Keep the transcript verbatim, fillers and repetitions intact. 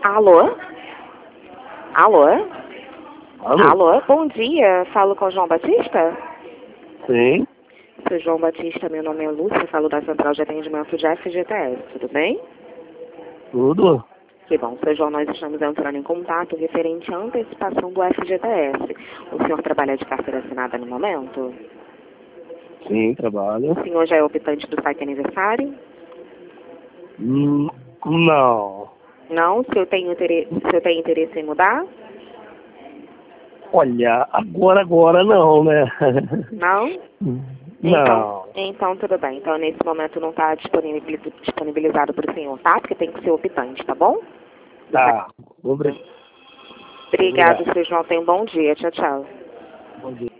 Alô? Alô? Alô? Alô? Bom dia. Falo com o João Batista? Sim. Sou João Batista, meu nome é Lúcia, falo da Central de Atendimento de F G T S, tudo bem? Tudo? Que bom, seu João, nós estamos entrando em contato referente à antecipação do F G T S. O senhor trabalha de carteira assinada no momento? Sim, trabalho. O senhor já é optante do site aniversário? Hum, não. Não? Se eu tenho interesse, se eu tenho interesse em mudar? Olha, agora, agora não, né? Não? Então, Não. então tudo bem. Então, nesse momento não está disponibilizado para o senhor, tá? Porque tem que ser optante, tá bom? Tá. Obri- Obrigado, Obrigado. seu João. Tenha um bom dia. Tchau, tchau. Bom dia.